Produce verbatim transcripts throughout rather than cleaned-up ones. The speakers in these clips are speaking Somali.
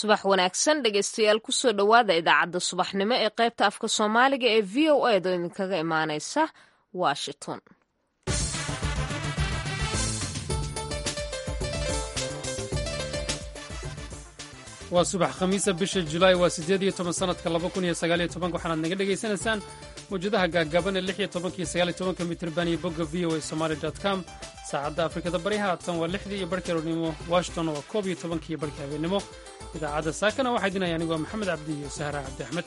subax wanaagsan dhegaystayaal kusoo dhowaada idaacadda subaxnimo ee qaybta afka soomaaliga ee v o a da idinkaga imaaneysa washington. waa subax khamiisa bisha julaay waa siddeed iyo toban sanadka laba kun iyo sagaal iyo toban waxaanaad naga dhegaysanaysaan mawjadaha gaagaaban ee lix iyo tobanka iyo sagaal iyo tobanka mitirban iyo bogga v o a somaali dot com saacadda afrikada bari haatan waa lixdii iyo barhkii aroornimo washington waa koob iyo tobankii iyo barhkii habeennimo idaacadda saakana waxaa idinaya anigu waa maxamed cabdi iyo sahra cabdi axmed.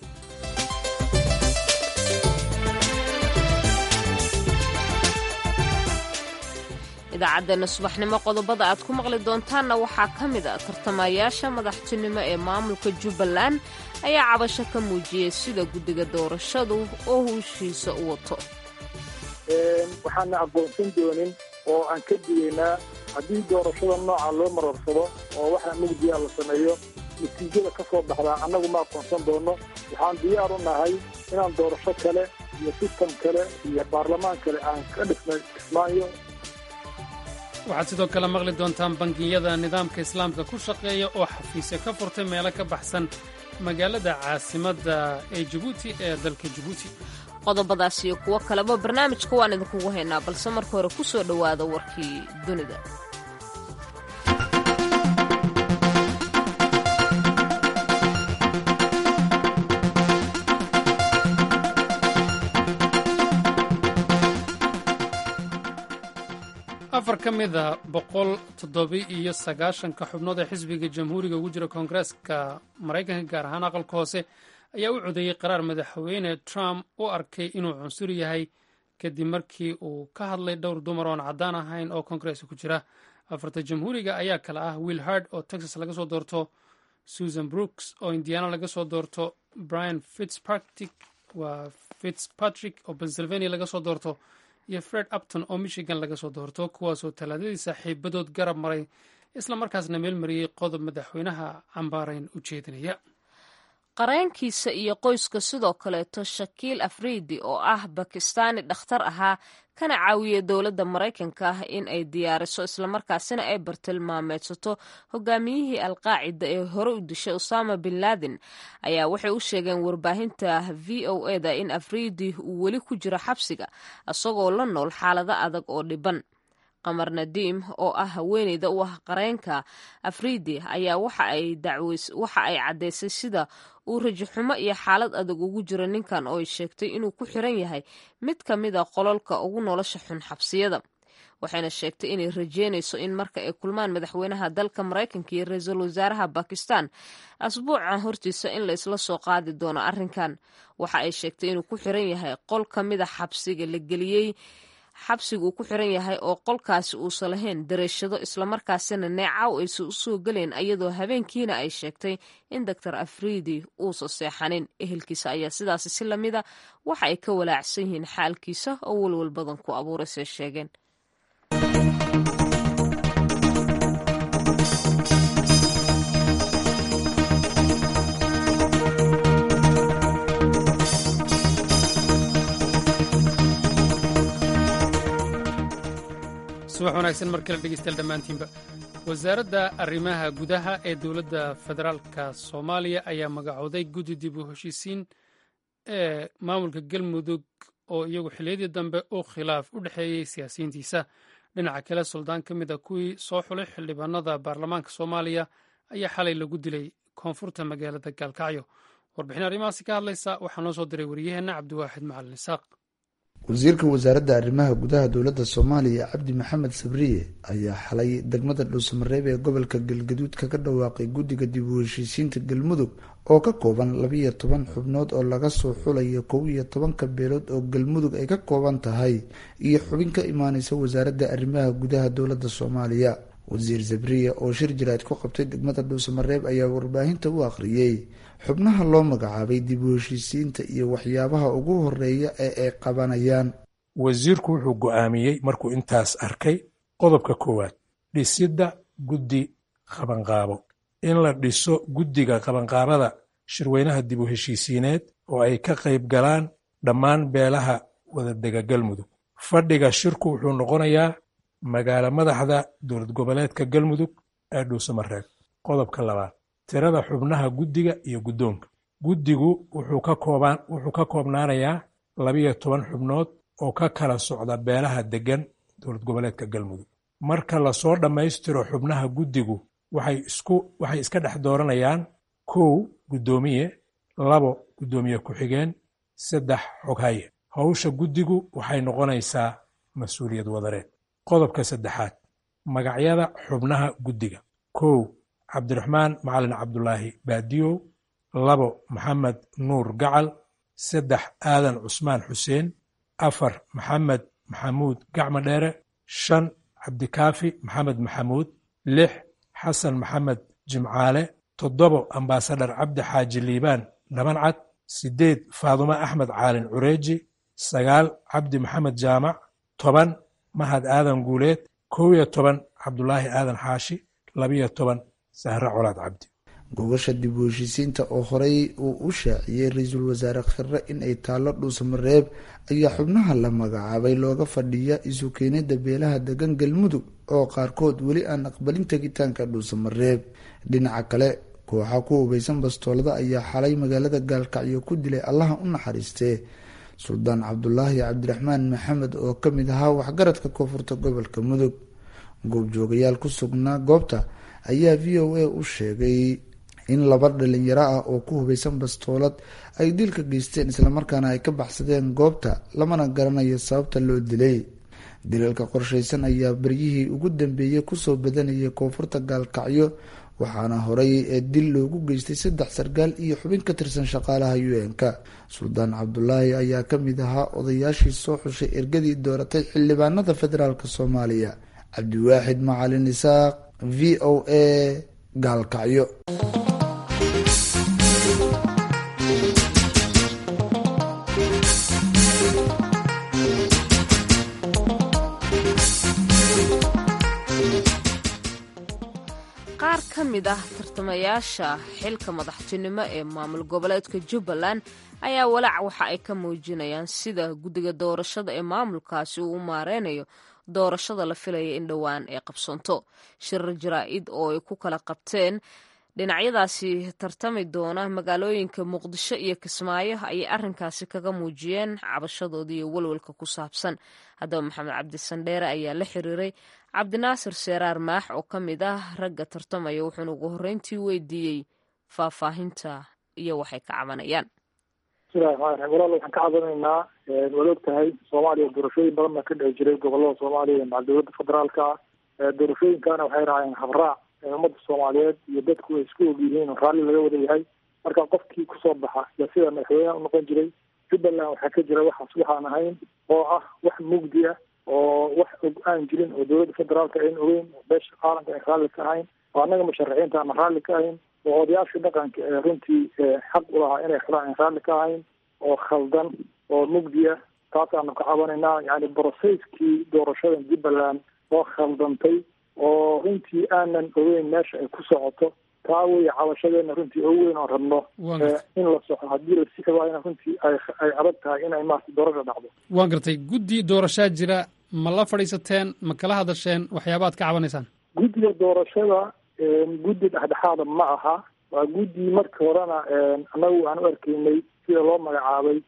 idaacaddeena subaxnimo qodobada aad ku maqli doontaanna waxaa ka mid a tartamayaasha madaxtinimo ee maamulka jubbaland ayaa cabasho ka muujiyey sida guddiga doorashadu oo howshiisa u wato. waxaana aqoonsan doonin oo aan ka digaynaa haddii doorashada nooca loo mararsado oo waxaa mugdiya la sameeyo natiijada ka soo baxdaa annagu ma aqoonsan doono. waxaan diyaar u nahay inaan doorasho kale iyo sistam kale iyo baarlamaan kale aan ka dhisnay kismaayo. waxaad sidoo kale maqli doontaan bangiyada nidaamka islaamka ku shaqeeya oo xafiisyo ka furtay meelo ka baxsan magaalada caasimadda ee jabuuti ee dalka jabuuti. qodobadaas iyo kuwo kaleba barnaamijka waan idinkugu haynaa balse marka hore ku soo dhowaada warkii dunida. afar ka mida boqol toddoba iyo sagaashanka xubnood ee xisbiga jamhuuriga ugu jira koongareeska maraykanka gaar ahaan aqalka hoose ayaa u codeeyey qaraar madaxweyne trump u arkay inuu cunsur yahay kadib markii uu ka hadlay dhowr dumar oon caddaan ahayn oo koongareeska ku jira. afarta jamhuuriga ayaa kale ah will hard oo texas laga soo doorto, susan brooks oo indiana laga soo doorto, brian fitzpatrick waa fitzpatrick oo pennsylvania laga soo doorto iyo fred upton oo michigan laga soo doorto, kuwaasoo talaadadii saaxiibadood garab maray isla markaasna meel mariyey qodob madaxweynaha cambaarayn u jeedinaya. qareenkiisa iyo qoyska sidoo kaleeto shakiil afriidi oo ah bakistaani dhakhtar ahaa kana caawiyey dowladda maraykanka ah in ay diyaariso islamarkaasina ay bartilmaameedsato hogaamiyihii alqaacida ee hore u dishay usama bin laden ayaa waxay u sheegeen warbaahinta v o a da in afriidi uu weli ku jiro xabsiga isagoo la nool xaalado adag oo dhiban. qamar nadiim oo ah haweeneyda u ah qareenka afriidi ayaa waxa ay caddaysay sida uu rajaxumo iyo xaalad adag ugu jiro ninkan oo ay sheegtay inuu ku xiran yahay mid ka mid a qololka ugu nolosha xun xabsiyada. waxayna sheegtay inay rajeynayso in marka ay kulmaan madaxweynaha dalka maraykanka iyo ra-iisul wasaaraha bakistan asbuucan hortiisa in la isla soo qaadi doono arrinkan. waxa ay sheegtay inuu ku xiran yahay qol ka mid a xabsiga la geliyey xabsiga uu ku xiran yahay oo qolkaasi uusan lahayn dareeshado islamarkaasina neecaw aysan u soo gelayn iyadoo habeenkiina ay sheegtay in doctor afriidi uusan seexanin. ehelkiisa ayaa sidaasi si lamida waxa ay ka walaacsan yihiin xaalkiisa oo walwal badan ku abuuraysay sheegeen. subax wanaagsan mar kale dhegeystayaal dhammaantiinba. wasaaradda arrimaha gudaha ee dowladda federaalka soomaaliya ayaa magacooday guddi dib u heshiisiin ee maamulka galmudug oo iyagu xilliyadii dambe uu khilaaf u dhexeeyey siyaasiyiintiisa. dhinaca kale suldaan ka mid a kuwii soo xulay xildhibaanada baarlamaanka soomaaliya ayaa xalay lagu dilay koonfurta magaalada gaalkacyo. warbixin arrimahaasi ka hadlaysa waxaa noo soo diray wariyaheenna cabdiwaaxid macalin isaaq. wasiirka wasaaradda arrimaha gudaha dowladda soomaaliya cabdi maxamed sabriye ayaa xalay degmada dhuusamareeb ee gobolka galgaduud kaga dhawaaqay guddiga dib u heshiisiinta galmudug oo ka kooban labiiyo toban xubnood oo laga soo xulayo kow iyo tobanka beelood oo galmudug ay ka kooban tahay iyo xubin ka imaaneysa wasaaradda arrimaha gudaha dowladda soomaaliya. wasiir sabriye oo shir jiraad ku qabtay degmada dhuusamareeb ayaa warbaahinta u akhriyey xubnaha loo magacaabay dib u heshiisiinta iyo waxyaabaha ugu horeeya ee ay qabanayaan. wasiirku wuxuu go'aamiyey markuu intaas arkay qodobka koowaad dhisidda guddi qabanqaabo, in la dhiso guddiga qabanqaabada shirweynaha dib u heshiisiineed oo ay ka qayb galaan dhammaan beelaha wadadega galmudug. fadhiga shirku wuxuu noqonayaa magaalo madaxda dowlad goboleedka galmudug ee dhuusamareeb. qodobka labaad tirada xubnaha guddiga iyo guddoonka. Guddigu wuxuu ka koobaan wuxuu ka koobnaanayaa labiyo toban xubnood oo ka kala socda beelaha deggan dowlad goboleedka Galmudug. Marka la soo dhammaystiro xubnaha guddigu waxay isku waxay iska dhex dooranayaan kow guddoomiye, labo guddoomiye ku-xigeen, saddex xoghaye. Hawsha guddigu waxay noqonaysaa mas-uuliyad wadareed. Qodobka saddexaad, magacyada xubnaha guddiga. kow Cabdiraxmaan Macalin Cabdulaahi Baadiyow, labo Maxamed Nuur Gacal, saddex Aadan Cusmaan Xuseen, afar Maxamed Maxamuud Gacmo Dheere, shan Cabdikaafi Maxamed Maxamuud, lix Xasan Maxamed Jimcaale, toddobo Ambaasadhar Cabdi Xaaji Liibaan Dhabancad, sideed Faadumo Axmed Caalin Cureeji, sagaal Cabdi Maxamed Jaamac, toban Mahad Aadan Guuleed, kow iyo toban Cabdulaahi Aadan Xaashi, labiyo toban Sahre Colaad Cabdi. gogasha dib u heshiisiinta oo horey uu u shaaciyey ra-iisul wasaare Khirre in ay taallo dhuusamareeb ayaa xubnaha la magacaabay looga fadhiya isu keenida beelaha degan Galmudug oo qaarkood weli aan aqbalin tegitaanka dhuusamareeb. dhinaca kale kooxa ku hubeysan bastoolada ayaa xalay magaalada Gaalkacyo ku dilay allaha u naxariistee Suldaan Cabdulaahi Cabdiraxmaan Maxamed oo ka mid ahaa waxgaradka koonfurta gobolka Mudug. goobjoogayaal ku sugnaa goobta ayaa v o a u sheegay in laba dhalinyaro ah oo ku hubeysan bastoolad ay dilka geysteen islamarkaana ay ka baxsadeen goobta, lamana garanayo sababta loo dilay. dilalka qorshaysan ayaa baryihii ugu dambeeyey kusoo badanayay koonfurta Gaalkacyo, waxaana horey ee dil loogu geystay saddex sargaal iyo xubin ka tirsan shaqaalaha u n-ka. Suldaan Cabdulaahi ayaa ka mid ahaa odayaashii soo xushay ergadii dooratay xildhibaanada federaalk Soomaaliya. Cabdiwaaxid Macalin Isaaq, v o a, Gaalkacyo. qaar ka mid ah tartamayaasha xilka madaxtinimo ee maamul goboleedka Jubbaland ayaa walaac waxa ay ka muujinayaan sida guddiga doorashada ee maamulkaasi uu u maareynayo doorashada la filaya in dhowaan ay qabsoonto. shirar jaraa'id oo ay ku kala qabteen dhinacyadaasi tartami doona magaalooyinka Muqdisho iyo Kismaayo ayay arrinkaasi kaga muujiyeen cabashadooda iyo walwalka ku saabsan. haddaba Maxamed Cabdi Sandheere ayaa la xiriiray Cabdinaasir Seeraar Maax oo ka mid ah ragga tartamaya, wuxuuna ugu horreyntii weydiiyey faahfaahinta iyo waxay ka cabanayaan. bismillahi raxmaani raxiim. walaal waxaan ka cabanaynaa waad og tahay Soomaaliya doorashooyin badan baa ka dhici jiray gobolada Soomaaliya iyo dowladda federaalka ah. doorashooyinkana waxay raaceen habraac ummadda Soomaaliyeed iyo dadku ay isku og yihiin oo raalli laga wada yahay. marka qofkii kusoo baxa yaa sida madaxweynaha u noqon jiray. Jubbaland waxaa ka jira waxaas waxaan ahayn oo ah wax mugdi ah oo wax og aan jirin oo dowladda federaalka ayn ogeyn, oo beesha qaaranka ay raalli ka ahayn, oo annaga musharaxiinta aan raalli ka ahayn, oo odayaashii dhaqanka ee runtii xaq u lahaa inay xiraan aan raalli ka ahayn, oo khaldan oo mugdi ah. taasaanu ka cabanaynaa. yani broseskii doorashada Jubbaland oo khaldantay oo runtii aanan ogeyn meesha ay ku socoto. taa wey cabashadeena runtii oo weyn oo rabno in la soxo. haddii la sixi waayna runtii ay ay adag tahay inay maarta doorasha dhacdo. waan gartay. guddi doorashaa jira, ma la fadhiisateen, ma kala hadasheen waxyaabaad ka cabanaysaan? guddiga doorashada guddi dhexdhexaada ma aha. waa guddi markii horena annagu aan u arkaynay sida loo magacaabay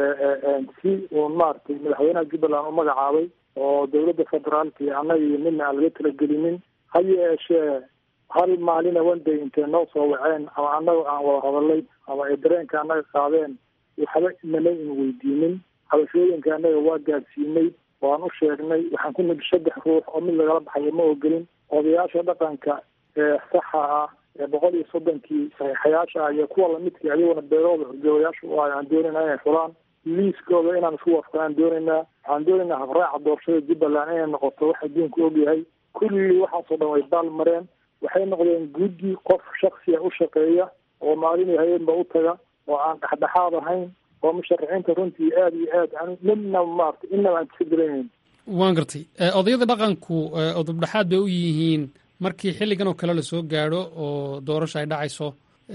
si uun maaragtay madaxweynaha Jubbaland u magacaabay oo dowladda federaalka iyo annaga iyo midna aan laga talagelinin. ha yeeshee hal maalina wanday intay noo soo waceen ama annaga aan wada hadalay ama ay dareenka annaga qaadeen waxba nala in weydiinin. cabashooyinka annaga waa gaadsiinay, waan u sheegnay. waxaan ku nidhi saddex ruux oo mid lagala baxayo ma ogelin. odayaasha dhaqanka ee saxa ah ee boqol iyo soddonkii saxiixayaasha ah iyo kuwa lamidkii ayaguna beelooda horjoogayaasha u ah aan doonaynaa inay fulaan liiskooda inaan isku waafaqaan doonaynaa. waxaan doonaynaa habraaca doorashada Jubbaland inay noqoto wax adduunku ogyahay. kulli waxaasoo dhan way baal mareen. waxay noqdeen guddi qof shaksiya u shaqeeya oo maalin iyo habeenba u taga oo aan dhexdhexaad ahayn oo musharaxiinta runtii aada iyo aad aan midna maarata inaba aan tixgelinayn. waan gartay. odayada dhaqanku odobdhexaad bay u yihiin markii xilligan oo kale lasoo gaadho oo doorasho ay dhacayso.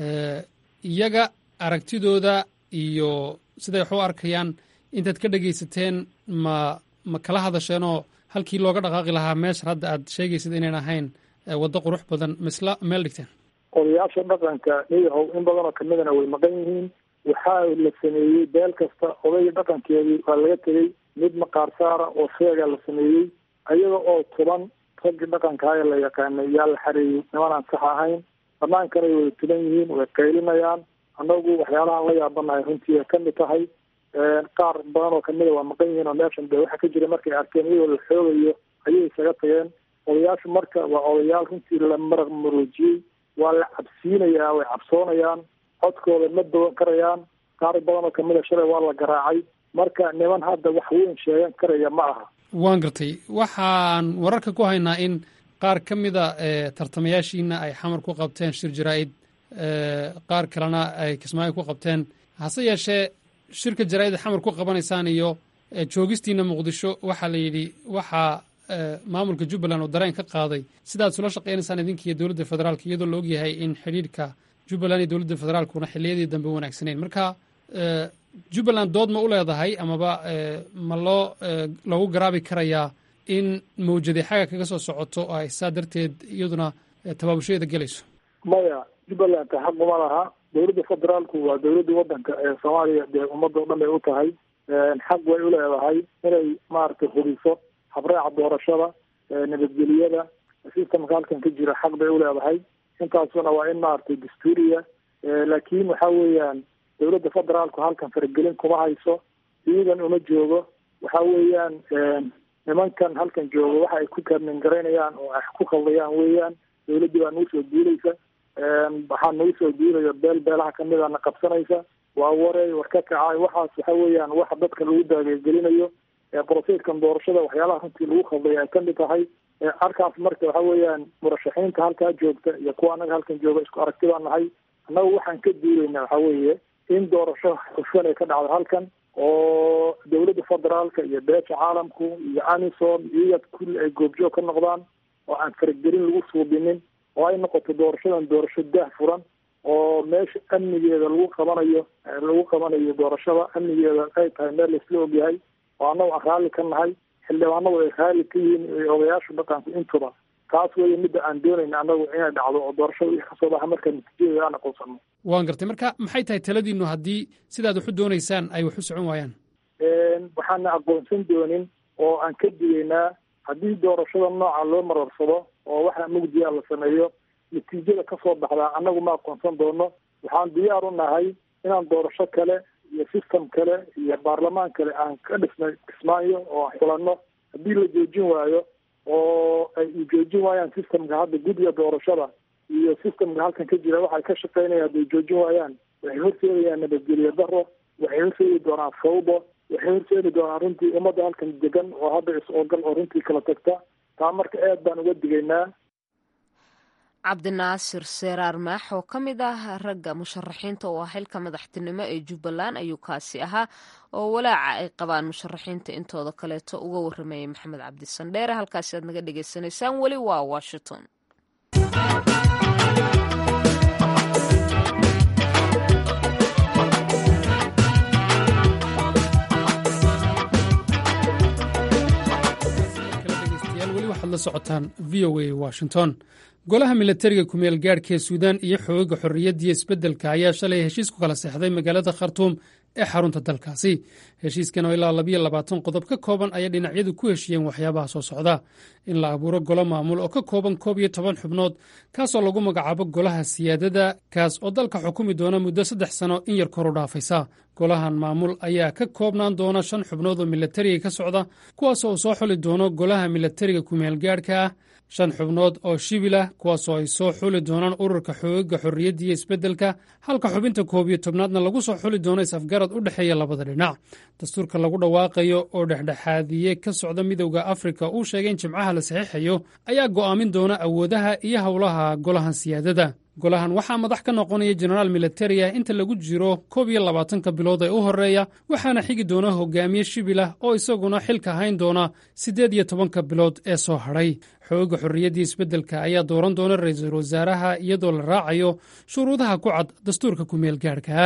iyaga aragtidooda iyo siday wax u arkayaan intaad ka dhegaysateen ma ma kala hadasheenoo halkii looga dhaqaaqi lahaa meesha hadda aad sheegaysid inayn ahayn waddo qurux badan misla meel dhigteen? odayaasha dhaqanka niyahow in badanoo kamidana way maqan yihiin. waxaa la sameeyey beel kasta odayga dhaqankeedii waa laga tegey, mid maqaar saara oo sheega la sameeyey, ayaga oo toban raggi dhaqankaaya la yaqaanay yaa la xareeyey nimanaan sax ahayn. bannaankana way tulan yihiin, way qaylinayaan. annagu waxyaalahaan la yaabanahay runtii ay kamid tahay. qaar badan oo kamida waa maqan yihiin oo meeshan de waxa ka jira markay arkeen iyagoo la xoogayo ayay isaga tageen. odayaashu marka waa odayaal runtii la maraq maroojiyey, waa la cabsiinayaa, way cabsoonayaan, codkooda ma dawan karayaan. qaar badan oo kamida shalay waa la garaacay. marka niman hadda wax weyn sheegan karaya ma aha. waan gartay. waxaan wararka ku haynaa in qaar ka mida tartamayaashiina ay xamar ku qabteen shir jaraa'id, qaar kalena ay kismaayo ku qabteen. hase yeeshee shirka jaraa'id xamar ku qabanaysaan iyo joogistiina muqdisho waxaa la yidhi waxaa maamulka jubbaland oo dareen ka qaaday sidaad sula shaqaynaysaan idinkiiyo dowladda federaalka, iyadoo la ogyahay in xidhiidhka jubbaland iyo dowladda federaalkuna xilliyadii dambe wanaagsanayn. marka jubbaland dood ma u leedahay amaba ma loo loogu garaabi karayaa in mawjadi xaga kaga soo socoto oo ay saa darteed iyaduna tabaabusheeda gelayso? maya, jubbaland xaq uma laha. dowladda federaalku waa dowladda wadanka ee soomaaliya dee ummadda o dhan bay u tahay. xaq way u leedahay inay maaragtay hubiso habraaca doorashada, nabadgeliyada, systemka halkan ka jira xaq bay u leedahay. intaasuna waa in maaragtay dastuuriya. laakiin waxa weeyaan dowladda federaalku halkan faragelin kuma hayso, iyadan uma joogo. waxa weeyaan nimankan halkan jooga waxa ay ku kaamin garaynayaan oo ay ku khaldayaan weeyaan. dowladdii baa nagu soo duulaysa, waxaa nagu soo duulaya beel beelaha kamid ana qabsanaysa. waa warey war ka kacay. waxaas waxa weeyaan waxa dadka lagu daagegelinayo. broseskan doorashada waxyaalaha runtii lagu khaldaya ay kamid tahay. arkaas marka waxa weeyaan murashaxiinta halkaa joogta iyo kuwa anaga halkan jooga isku aragti baan nahay. annagu waxaan ka duulayna waxa weeye in doorasho hufan ay ka dhacdo halkan, oo dowladda federaalka iyo beesha caalamku iyo amisom iyad kulli ay goobjoog ka noqdaan, oo aan faragelin lagu suubinin, oo ay noqoto doorashadan doorasho daah furan, oo meesha amnigeeda lagu qabanayo lagu qabanayo doorashada amnigeeda ay tahay meel laisla ogyahay, oo annagu aan raalli ka nahay, xildhibaanadu ay raalli ka yihiin odayaasha dhaqanku intuba. taas weeye midda aan doonayna annagu inay dhacdo oo doorashada wixii kasoo baxa marka natiijadeeda aan aqoonsano. waan gartay. marka maxay tahay taladiinu haddii sidaad wax u doonaysaan ay wax u socon waayaan? waxaana aqoonsan doonin oo aan ka digaynaa haddii doorashada nooca loo mararsado oo waxa mugdiya la sameeyo, natiijada kasoo baxdaa annagu ma aqoonsan doono. waxaan diyaar u nahay inaan doorasho kale iyo system kale iyo baarlamaan kale aan ka dhisnay kismaayo oo aan xulanno. haddii la joojin waayo oo ay joojin waayaan systemka hadda guddiga doorashada iyo systemka halkan ka jira waxay ka shaqeynaya hadday joojin waayaan, waxay horseedayaan nabadgelyo daro, waxay horseedi doonaan fawdo, waxay horseedi doonaan runtii ummadda halkan degan oo hadda is-ogal oo runtii kala tagta. taa marka aad baan uga digaynaa. cabdinaasir seeraar maax oo ka mid ah ragga musharaxiinta oo ah xilka madaxtinimo ee jubbaland ayuu kaasi ahaa, oo walaaca ay qabaan musharaxiinta intooda kaleeto uga waramayay maxamed cabdi sandheere. halkaasi aad naga dhegaysanaysaan weli waa washington. weli waxaad la socotaan v o a washington. golaha milatariga kumeel gaadhka ee suudaan iyo xoogaga xorriyaddiiyo isbeddelka ayaa shalay heshiis ku kala seexday magaalada khartuum ee xarunta dalkaasi. heshiiskan oo ilaa labayo labaatan qodob ka kooban ayay dhinacyadu ku heshiiyeen waxyaabaha soo socda: in la abuuro golo maamul oo ka kooban koob iyo toban xubnood, kaasoo lagu magacaabo golaha siyaadada, kaas oo dalka xukumi doona muddo saddex sano in yar koru dhaafaysa. golahan maamul ayaa ka koobnaan doona shan xubnood oo milatariga ka socda, kuwaasoo uu soo xuli doono golaha milatariga kumeel gaadhka ah, shan xubnood oo shibilah, kuwaasoo ay soo xuli doonaan ururka xoogaga xorriyaddiiyo isbeddelka, halka xubinta koob iyo tobnaadna lagu soo xuli doono is-afgarad u dhexeeya labada dhinac. dastuurka lagu dhawaaqayo oo dhexdhexaadiye ka socda midowda afrika uu sheegay in jimcaha la saxiixayo ayaa go'aamin doona awoodaha iyo howlaha golahan siyaadada. golahan waxaa madax ka noqonaya jenaraal milatari ah inta lagu jiro koob iyo labaatanka bilood ee u horreeya, waxaana xigi doona hogaamiye shibilah oo isaguna xilka hayn doona siddeed iyo tobanka bilood ee soo hadhay. xooga xorriyaddii isbeddelka ayaa dooran doona ra'iisul wasaaraha iyadoo la raacayo shuruudaha ku cad dastuurka kumeel gaadhka ah.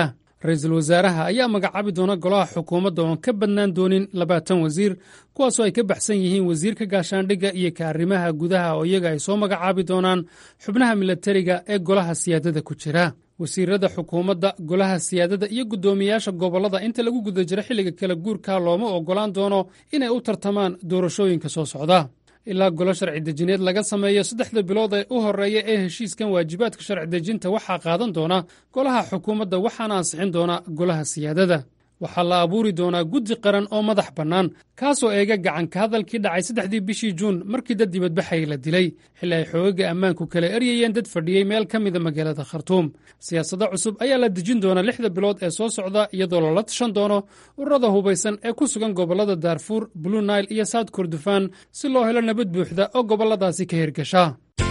ra-iisul wasaaraha ayaa magacaabi doona golaha xukuumadda oon ka badnaan doonin labaatan wasiir kuwaasoo ay ka baxsan yihiin wasiirka gaashaandhigga iyo ka arrimaha gudaha oo iyaga ay soo magacaabi doonaan xubnaha milatariga ee golaha siyaadada ku jira. wasiirada xukuumadda, golaha siyaadada iyo guddoomiyayaasha gobollada inta lagu guda jira xilliga kala guurka looma oggolaan doono inay u tartamaan doorashooyinka soo socda. ilaa golo sharci dejineed laga sameeyo saddexda bilood ee u horreeya ee heshiiskan waajibaadka sharci dejinta waxaa qaadan doona golaha xukuumadda waxaana ansixin doona golaha siyaadada. waxaa la abuuri doonaa guddi qaran oo madax bannaan kaasoo eega gacan ka hadalkii dhacay saddexdii bishii juun markii dad dibadbaxay la dilay xilli ay xoogagga ammaanku kala eryayeen dad fadhiyey meel ka mida magaalada khartuum. siyaasado cusub ayaa la dejin doonaa lixda bilood ee soo socda iyadoo lala tashan doono ururada hubaysan ee ku sugan gobollada daarfuur, blue nile iyo south kordofan si loo helo nabad buuxda oo gobolladaasi ka hirgasha.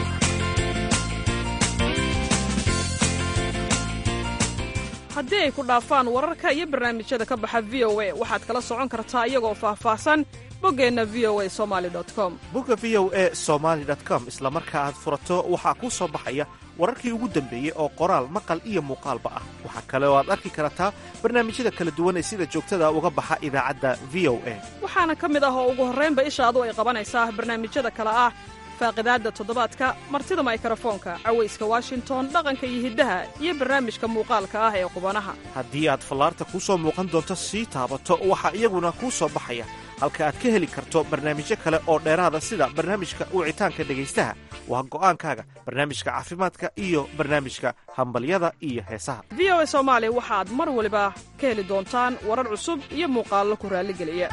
haddii ay ku dhaafaan wararka iyo barnaamijyada ka baxa v o a waxaad kala socon kartaa iyagoo faahfaahsan boggeenna v o a somaali com. bogga v o a somaali com isla marka aad furato waxaa kuu soo baxaya wararkii ugu dambeeyey oo qoraal maqal iyo muuqaalba ah. waxaa kale oo aad arki kartaa barnaamijyada kala duwan ee sida joogtada uga baxa idaacadda v o a. waxaana ka mid ah oo ugu horraynba ishaadu ay qabanaysaa barnaamijyada kale ah faaqidaadda toddobaadka, martida maykarafoonka, cawayska washington, dhaqanka iyo hiddaha iyo barnaamijka muuqaalka ah ee qubanaha. haddii aad fallaarta kuu soo muuqan doonto sii taabato waxaa iyaguna kuu soo baxaya halka aad ka heli karto barnaamijyo kale oo dheeraada sida barnaamijka wicitaanka dhegaystaha waa go'aankaaga, barnaamijka caafimaadka iyo barnaamijka hambalyada iyo heesaha. v o a soomaali waxaad mar waliba ka heli doontaan warar cusub iyo muuqaallo ku raalligeliya.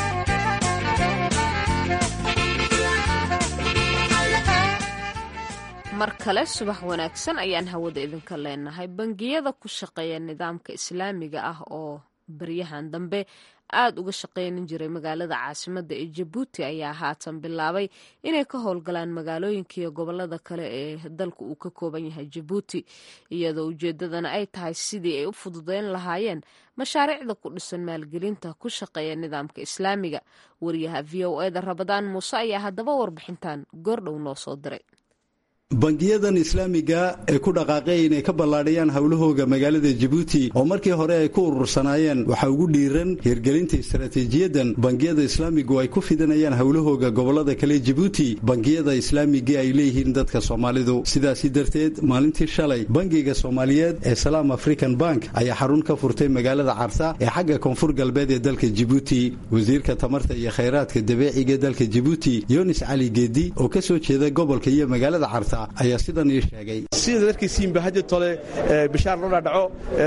mar kale subax wanaagsan ayaan hawada idinka leenahay. bangiyada ku shaqeeya nidaamka islaamiga ah oo baryahan dambe aad uga shaqaynin jiray magaalada caasimadda ee jabuuti ayaa haatan bilaabay inay ka howlgalaan magaalooyinka iyo gobolada kale ee dalka uu ka kooban yahay jabuuti, iyadoo ujeedadana ay tahay sidii ay u fududeyn lahaayeen mashaariicda ku dhisan maalgelinta ku shaqeeya nidaamka islaamiga. wariyaha v o eda rabadaan muuse ayaa haddaba warbixintan goordhow noo soo diray. bangiyadan islaamiga ee ku dhaqaaqay inay ka ballaadhiyaan howlahooga magaalada jabuuti oo markii hore ay ku urursanaayeen waxaa ugu dhiiran hirgelinta istaraatiijiyadan bangiyada islaamigu ay ku fidanayaan howlahooga gobolada kale jabuuti bangiyada islaamiga ay leeyihiin dadka soomaalidu. sidaasi darteed maalintii shalay bangiga soomaaliyeed ee salaam african bank ayaa xarun ka furtay magaalada carta ee xagga koonfur galbeed ee dalka jabuuti. wasiirka tamarta iyo khayraadka dabiiciga ee dalka jabuuti yunis cali geedi oo ka soo jeeda gobolka iyo magaalada carta ayaa sidan ii sheegay. sida darkiisiinba hadda tole bishaar loo dhaadhaco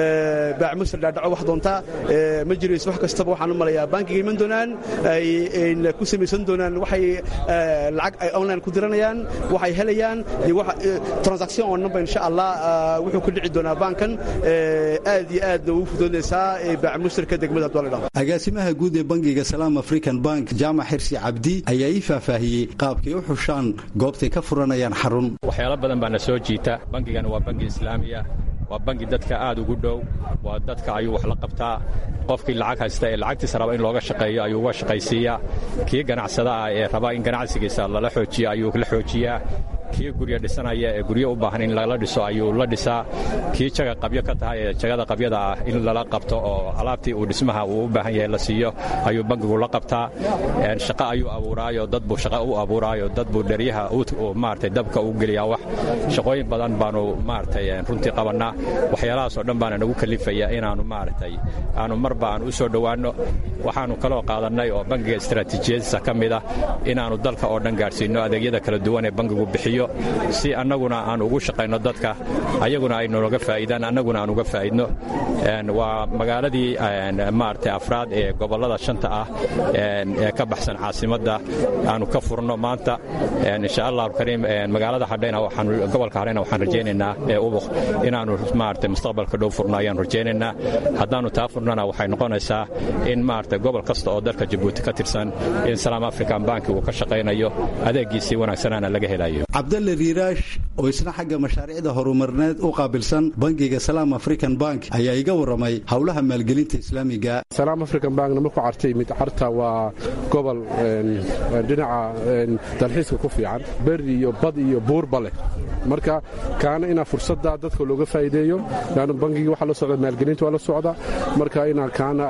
baac musir dhaadhaco wax doontaa ma jirayso wax kastaba waxaan u malayaa bankiga iman doonaan ay ku samaysan doonaan waxay lacag ay online ku diranayaan waxay helayaan transaction oo number insha allah wuxuu ku dhici doonaa bankan aad iyo aadna ugu fududaynaysaa baac musirka degmada Abdullah. agaasimaha guud ee bangiga Salaam African Bank Jaamac Xirsi Cabdi ayaa ii faahfaahiyey qaabkay u xushaan goobtay ka furanayaan xarun. waxyaalo badan baa na soo jiita. bangigana waa bangi islaami ah, waa bangi dadka aad ugu dhow, waa dadka ayuu wax la qabtaa. qofkii lacag haysta ee lacagtiisa raba in looga shaqeeyo ayuu uga shaqaysiiyaa. kii ganacsada ah ee raba in ganacsigiisa lala xoojiyo ayuu la xoojiyaa. kii guryo dhisanaya ee guryo u baahan in lala dhiso ayuu la dhisaa. kii jaga qabyo ka tahay ee jagada qabyada ah in lala qabto oo alaabtii uu dhismaha uu u baahan yahay la siiyo ayuu bangigu la qabtaa. shaqo ayuu abuuraayo, dad buu shaqo u abuuraayo, dad buu dheryaha maaragtay dabka u geliyaa. wax shaqooyin badan baanu maaragtay runtii qabannaa. waxyaalahaas oo dhan baana nagu kalifaya inaannu maaragtay aanu marba aan u soo dhowaanno. waxaannu kaloo qaadannay oo bangiga istaraatiijiyadiisa ka mid ah inaannu dalka oo dhan gaadhsiinno adeegyada kala duwan ee bangigu bixiyo si annaguna aan ugu shaqayno dadka, ayaguna ay nooga faa'iidaan, annaguna aan uga faa'iidno. waa magaaladii maaragtay afraad ee gobollada shanta ah ee ka baxsan caasimadda aanu ka furno maanta. insha allahu kariim magaalada hadhayna waxaan gobolka hadhayna waxaan rajaynaynaa ee ubuq inaannu maaragtay mustaqbalka dhow furno ayaan rajaynaynaa. haddaannu taa furnana waxay noqonaysaa in maaragtay gobol kasta oo dalka jabuuti ka tirsan in Salaam African Bank uu ka shaqaynayo adeegiisii wanaagsanaana laga helayo. cabdalle riiraash oo isna xagga mashaariicda horumarneed u qaabilsan bangiga salaam african bank ayaa iga warramay howlaha maalgelinta islaamiga. salaam african bankna markuu cartay mid carta waa gobol dhinaca dalxiiska ku fiican beri iyo bad iyo buurba leh marka kaana inaa fursadda dadka looga faa'iideeyo laanna bangiga waxa la socda maalgelinta waa la socda marka inaa kaana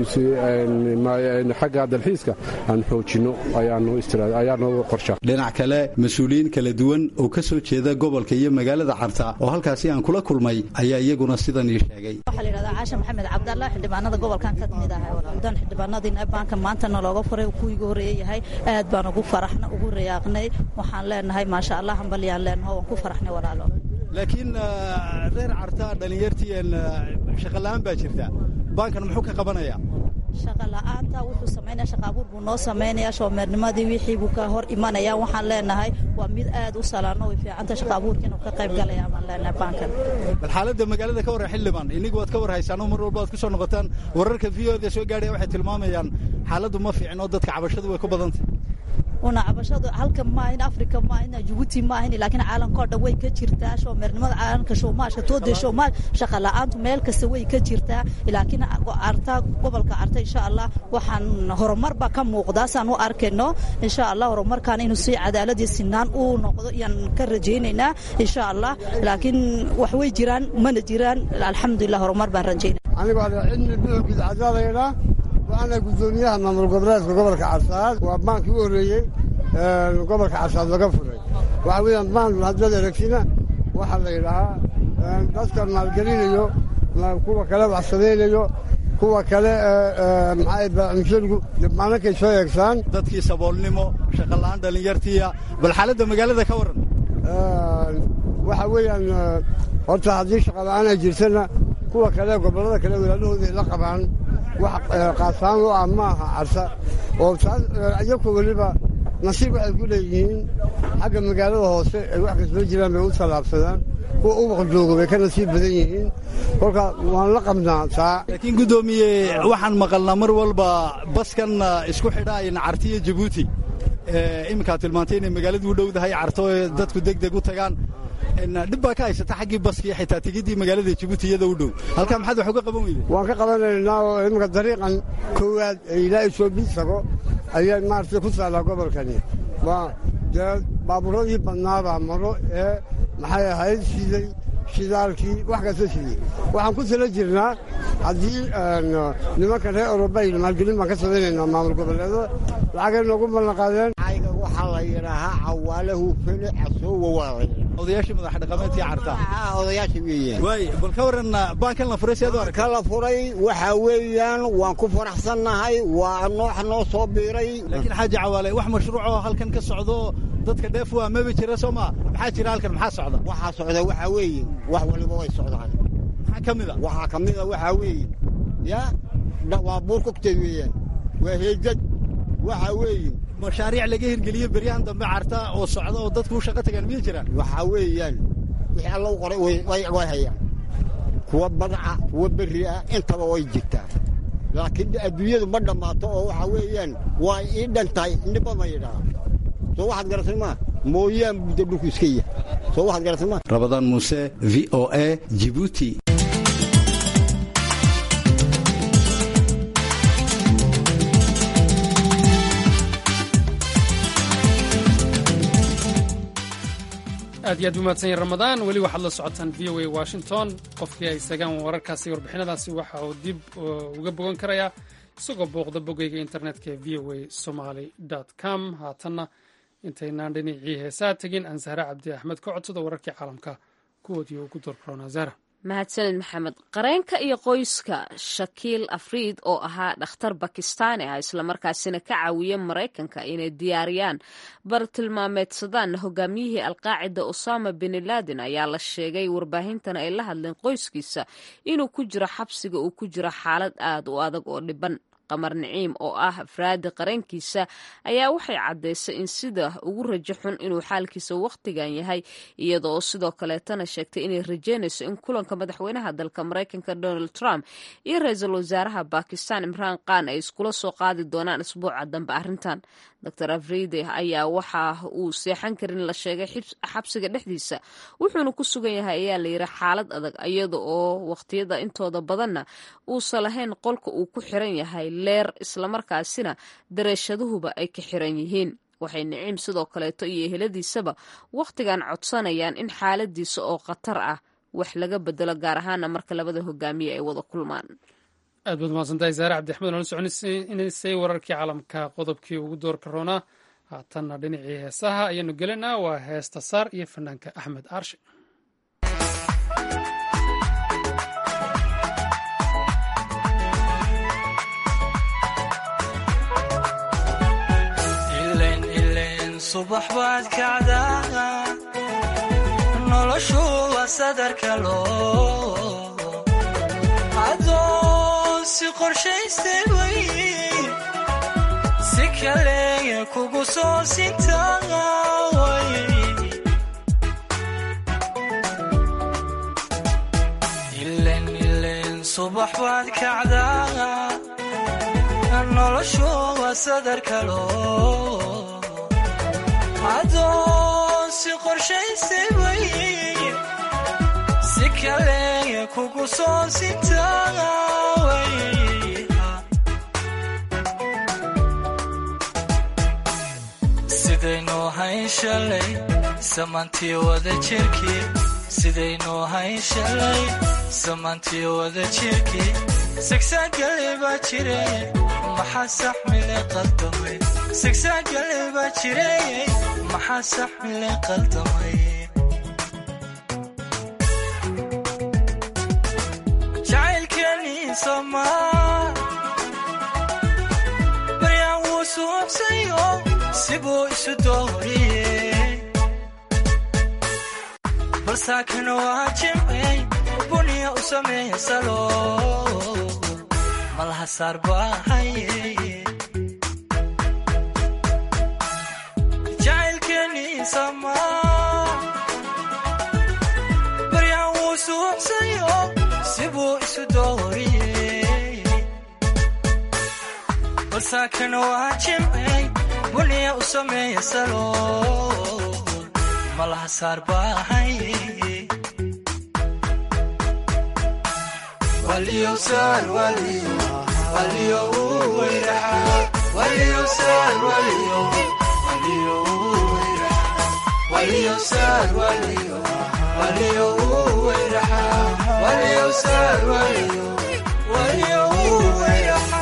xagga dalxiiska aan xoojinno ayaanu qorsha. dhinac kale mas-uuliyiin kala duwan oo ka soo jeeda gobolka iyo magaalada carta oo halkaasi aan kula kulmay ayaa iyaguna sidan ii sheegay. waxaa la yidhahdaa caasha maxamed cabdalle xildhibaanada gobolkan ka mid ahay walaaldan xildhibaanadiina baanka maantana looga furay kuwiiga horeeye yahay aad baan ugu faraxna ugu rayaaqnay waxaan leenahay maasha allah hambalyaan leenaho waan ku faraxnay walaalo. laakiin reer carta dhalinyartii shaqa la'aan baa jirta baankan muxuu ka qabanayaa? shaqa la'aanta wuxuu samaynaya shaqa abuur buu noo samaynayaa shoomeernimadii wixii buu ka hor imanaya waxaan leenahay waa mid aad u salaano way fiicanta shaqa abuurka inuu ka qayb galaya baan leenahay baankan. bal xaaladda magaalada ka warran xildhibaan inigu waad ka war haysaan oo mar walba aad ku soo noqotaan wararka v o da soo gaadhaya waxay tilmaamayaan xaaladdu ma fiicin oo dadka cabashadu way ku badantay. una cabashadu halka maahin afrika maahin Djibouti maahin laakiin caalamka oo dhan way ka jirtaa shoomeernimada caalamka shoomaasha toode shoomaal shaqa la'aantu meel kasta way ka jirtaa laakiin arta gobolka arta insha Allah waxaan horumar ba ka muuqda saan u arkayno insha Allah horumarkan inuu si cadaalad iyo sinaan uu noqdo iyaan ka rajaynaynaa insha Allah laakiin wax way jiraan mana jiraan alxamdulillah horumar baan rajaynaa. anigu hada cidna bixi cadaalayna waxaana gudoomiyaha maamul goboleedka gobolka Carsaad waa baankii u horeeyay ee gobolka Carsaad laga furay waxa weeyaan baan hadda ereksina waxa la yiraahdaa dadka maalgelinayo kuwa kale wax sameeyo kuwa kale maxay baamshirku dibmaanka soo eegsan dadkii saboolnimo shaqa la'aan dhalinyartiya bal xaaladda magaalada ka waran. waxa weeyaan horta haddii shaqa la'aan ay jirtana kuwa kale gobolada kale walaalahooda la qabaan wax qaasaan oo ama arsa oo ayagu waliba nasiib waxay ku leeyihiin xagga magaalada hoose ay wax kasoo jiraan bay u salaabsadaan kuwa u waqjoogo way ka nasiib badan yihiin kolka waan la qabnaa saa. laakiin gudoomiye waxaan maqalnaa mar walba baskan isku xidhaayeen Carta iyo Djibouti iminkaa tilmaantay inay magaaladu u dhowdahay Carta oo dadku degdeg u tagaan dhib baa ka haysata xaggii baskii xitaa tigidii magaalada Djibouti iyada u dhow halkaa maxaad wax uga qaban weyday? waan ka qabanaynaa oo iminka dariiqan koowaad ee ilaa Itoobiya ayaa maartay ku saalaa gobolkani waa baabuuradii badnaabaa maro ee maxay ahayd siday shidaalkii wax kasta sidii waxaan ku tala jirnaa haddii nimanka reer Eurooba iyo maalgelin baan ka samaynaynaa maamul goboleedo lacagay noogu ballan qaadeen. waxaa la yidhaahaa cawaalahu fele casoowa waa la yidhaha odayaashii madax dhaqameedkii Carta odayaashii weeyaan waay bal ka waran baankan la furay sidoo ka la furay waxa weeyaan waan ku faraxsanahay waa noox noo soo biiray laakiin xaaji cawaale wax mashruuc oo halkan ka socdo dadka dheef waa ma jira Soomaa maxaa jira halkan maxaa socda? waxa socda waxa weeye wax waliba way socdaan maxaa kamida waxa kamida waxa weeye ya waa buur kugteed weeyaan waa heejad waxa weeye mashaariic laga hirgeliyo beryahan dambe Carta oo socda oo dadku u shaqo tagaan miyay jiraan? waxa weeyaan wixii alla u qoray way way hayaan kuwa badca kuwa berri ah intaba way jirtaa laakiin adduunyadu ma dhamaato oo waxa weeyaan waa ii dhantay niba ma yidhaa soo waxaad garatay ma mooyaan budda dhulku iska yahay soo waxaad garatay ma. Rabadaan Muuse V O A Djibouti. aad iyo aad u mahadsan yahay ramadaan weli waxaad la socotaan v o a washington qofkii ay isagaan wararkaasi warbixinadaasi waxa uu dib uga bogan karayaa isagoo booqda bogeyga internetka ee v o a somaly com haatanna intaynaan dhinacii heesaa tegin aan Zahra Cabdi Axmed ka codsada wararkii caalamka kuwoodii ugu dorroonaa Zahra. mahadsanid maxamed. qareenka iyo qoyska shakiil afriid oo ahaa dhakhtar bakistaani ah islamarkaasina ka caawiya maraykanka inay diyaariyaan bartilmaameedsadaan hogaamiyihii alqaacida osama bin laden ayaa la sheegay warbaahintana ay la hadleen qoyskiisa inuu ku jiro xabsiga uu ku jiro xaalad aad u adag oo dhiban. qamar niciim oo ah afraadi qarankiisa ayaa waxay caddaysay in sida ugu rajo xun inuu xaalkiisa wakhtigan yahay iyadoo sidoo kaleetana sheegtay inay rajeynayso in kulanka madaxweynaha dalka maraykanka Donald Trump iyo ra-iisul wasaaraha Bakistan Imran Khan ay iskula soo qaadi doonaan isbuuca dambe arrintan. doctor afridi ayaa waxa uu seexan karin la sheegay xabsiga dhexdiisa wuxuuna ku sugan yahay ayaa layidhi xaalad adag iyada oo waqtiyada intooda badanna uusan lahayn qolka uu ku xiran yahay leer islamarkaasina dareeshaduhuba ay ka xiran yihiin. waxay Niciim sidoo kaleeto iyo eheladiisaba wakhtigan codsanayaan in xaaladiisa oo khatar ah wax laga bedelo, gaar ahaana marka labada hogaamiye ay wada kulmaan. aad baad mahadsantahay saare cabdixmed ola soconaysay wararkii caalamka qodobkii ugu doorka roonaa. haatanna dhinacii heesaha ayaanu gelinaa, waa heesta saar iyo fanaanka axmed aarshe. subax baad kacdaa noloshu waa sadarka loo adoon si qorshaystay way si kale kugu soo sintaa way ilen ilen subax baad kacdaa noloshu waa sadarka loo adoon si qorshaystay way si kale kugu soo sintaa way sidaynu hayn shalay samantii wada jirkii sidaynu hayn shalay samantii wada jirkii sigsaagale baa jire maxaa saxmile qaldamay sigsaagale baa jire maxaa saxmile qaldamay jacaylkeeni somaa baryaan wuu suuxsayo sibuu isu dooriyey balsaakan waa jimcey buniya u sameeya salo malaha saar baa haye jacaylkeeni samaa baryaan wuu suuxsayo sibuu isu dooriyey balsaakan waa jimcey buniya u sameeya salo malaha saar baa haye waliyo saar waliyo waliyo wayraha waliyo saar waliyo waliyo wayraha waliyo saar waliyo waliyo wayraha waliyo saar waliyo waliyo wayraha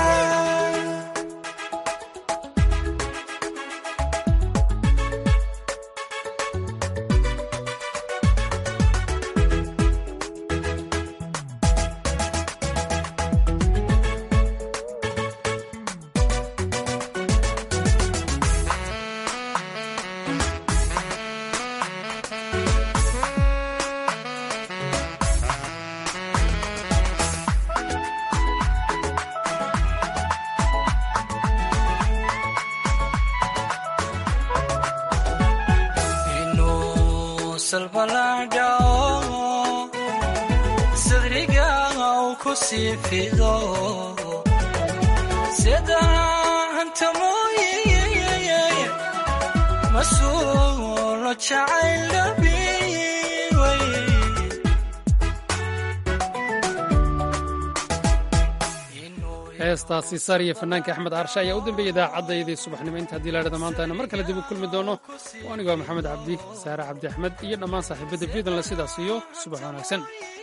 heestaasi saar iyo fanaanka axmed aarshe ayaa u dambeeyay idaacaddaydii subaxnimo inta haddii laadhada maantayna mar kale dib u kulmi doono. oo anigu waa maxamed cabdi saare cabdi axmed iyo dhammaan saaxiibada fiidanle sidaas iyo subax wanaagsan.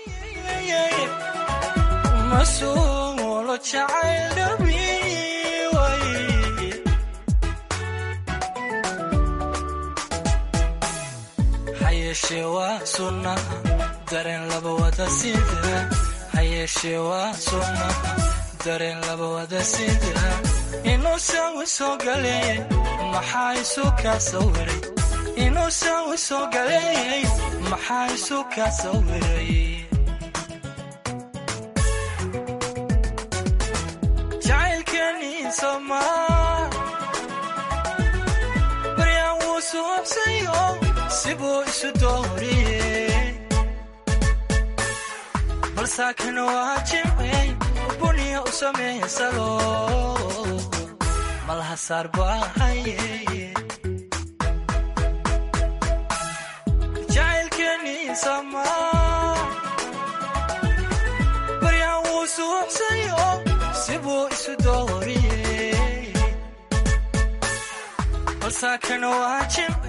hayeeshee waa sunnaha dareen laba wada sida hayeeshee waa sunnaha dareen laba wada sida inuu saawi soo galeeyey maxaa isu kaa sawiray inuu saawi soo galeeyey maxaa isu kaa sawiray jacaylkeeni somaa baryaan wuu suuxsayo sibuu isu dooriyey balsaakan waa jimcey buniya u sameeya salo malaha saar baahaye jacaylkeeni sama baryan wuu suuxsayo sibuu isu dooriye balsaakana waa jimce